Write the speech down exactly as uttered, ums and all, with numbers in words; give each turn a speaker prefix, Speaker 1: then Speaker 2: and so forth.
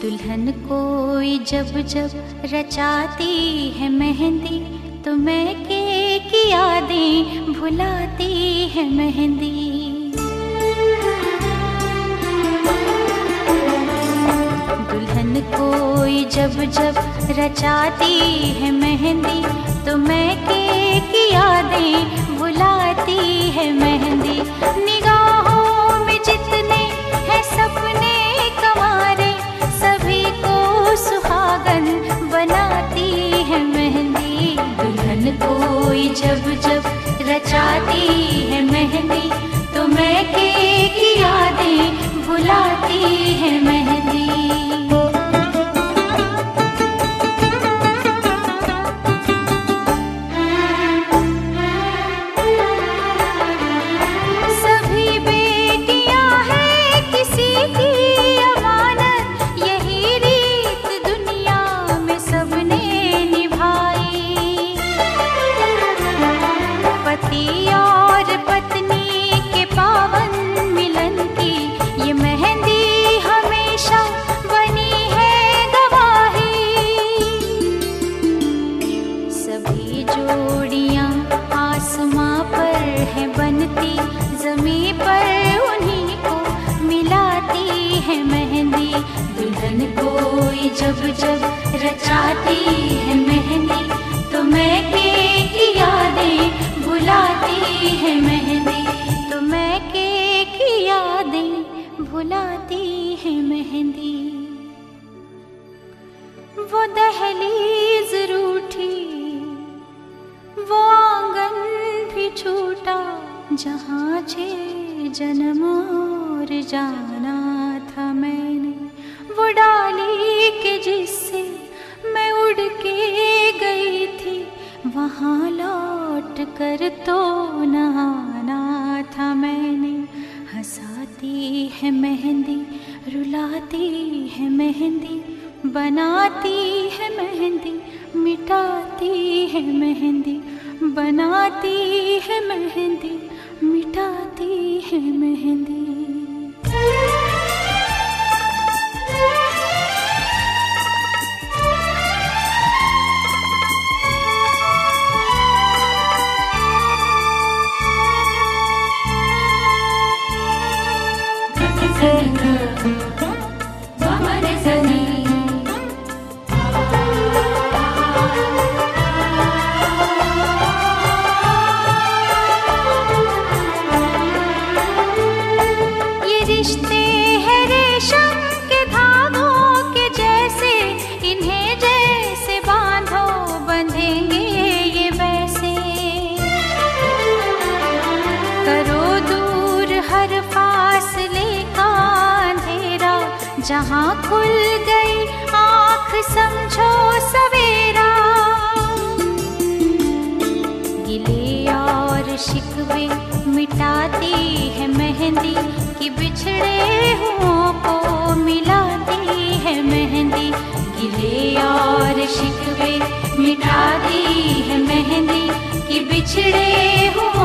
Speaker 1: दुल्हन कोई जब जब रचाती है मेहंदी तो मैके की यादें भुलाती है मेहंदी। दुल्हन कोई जब जब रचाती है मेहंदी तो मैके की यादें भुलाती है मेहंदी। निगाहों में जितने हैं सपने कमारे सभी को सुहागन बनाती है मेहंदी। दुल्हन कोई जब जब रचाती है मेहंदी तो मैके की यादें भुलाती है मेहंदी। जब जब रचाती है मेहंदी तो मैके की यादें भुलाती है मेहंदी। तो मैके की यादें भुलाती है मेहंदी। वो दहलीज रूठी वो आंगन भी छूटा जहाँ छह जन्म और जाना था मैंने। वो डाली के जिससे मैं उड़ के गई थी वहाँ लौट कर तो नहाना था मैंने। हंसाती है मेहंदी रुलाती है मेहंदी बनाती है मेहंदी मिटाती है मेहंदी बनाती है मेहंदी मिटाती है मेहंदी। जहाँ खुल गई आँख समझो सवेरा। गिले और शिकवे मिटाती है मेहंदी कि बिछड़े हुओं को मिलाती है मेहंदी। गिले और शिकवे मिटाती है मेहंदी कि बिछड़े हुओं